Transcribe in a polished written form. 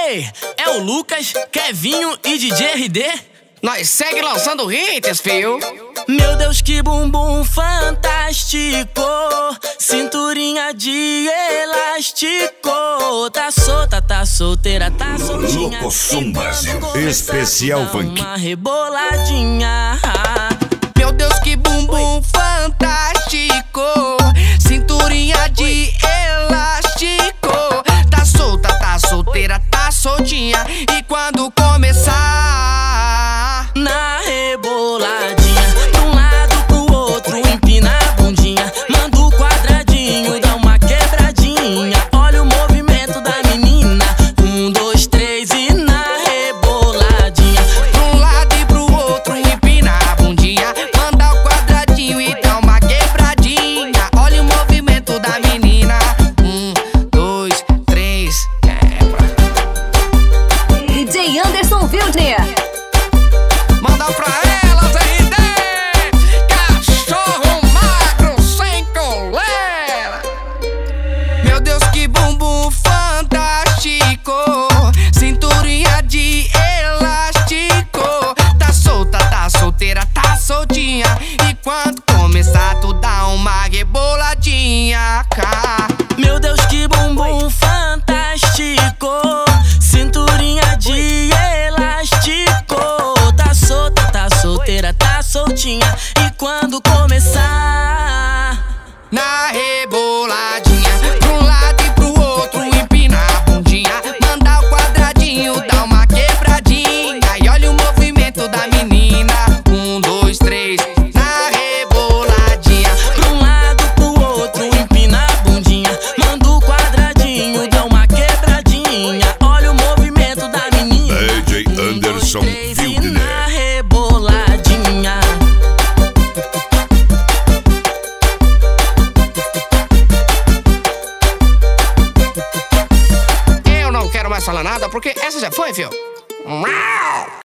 Ei, é o Lucas, Kevinho e DJ RD. Nós segue lançando hits, fio. Meu Deus, que bumbum fantástico, cinturinha de elástico. Tá solta, tá solteira, tá soltinha. Locosom Brasil, especial funk. Uma reboladinha. Meu Deus, que bumbum fantástico, cinturinha de elástico. Tá solta, tá solteira, tá soltinha. E quando começar na reboladinha, pra um lado, pro outro, empina a bundinha. Manda o quadradinho, dá uma quebradinha. Olha o movimento da menina. 1, 2, 3 e na reboladinha. pra um lado e pro outro, empina a bundinha. Manda o quadradinho e dá uma quebradinha. Olha o movimento da menina. 1, 2, 3, quebra. DJ Anderson Wildner. Manda pra elas, RD! Cachorro magro sem coleira. Meu Deus, que bumbum fantástico, cinturinha de elástico. Tá solta, tá solteira, tá soltinha. E quando começar, tu dá uma reboladinha, cá. Meu Deus, que bumbum fantástico, cinturinha de elástico. Tá solta, tá solteira, tá soltinha. E quando começar Na reboladinha, pra um lado e pro outro, empina a bundinha. Manda o quadradinho, dá uma quebradinha. E olha o movimento da menina. 1, 2, 3, na reboladinha. pra um lado, pro outro, empina a bundinha. Manda o quadradinho, dá uma quebradinha. Olha o movimento da menina. DJ Anderson 3 e Wildner. na reboladinha. Eu não quero mais falar nada porque essa já foi, fio.